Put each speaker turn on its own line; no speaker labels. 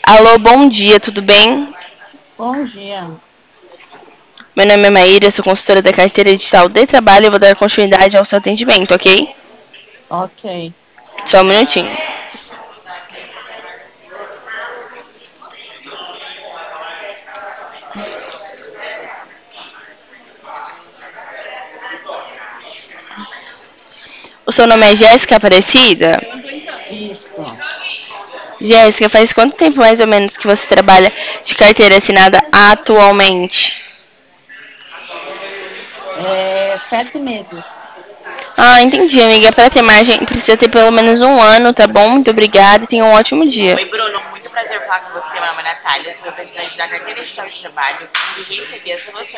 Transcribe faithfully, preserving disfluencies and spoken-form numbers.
Alô, bom dia, tudo bem?
Bom dia.
Meu nome é Maíra, sou consultora da carteira digital de trabalho e vou dar continuidade ao seu atendimento, ok?
Ok.
Só um minutinho. O seu nome é Jéssica Aparecida?
Isso.
Jéssica, faz quanto tempo mais ou menos que você trabalha de carteira assinada atualmente?
É, sete meses.
Ah, entendi, amiga. Para ter margem, precisa ter pelo menos um ano, tá bom? Muito obrigada e tenha um ótimo dia.
Oi, Bruno, muito prazer falar com você. Meu nome é Natália, sou representante da carteira digital de trabalho e recebi a sua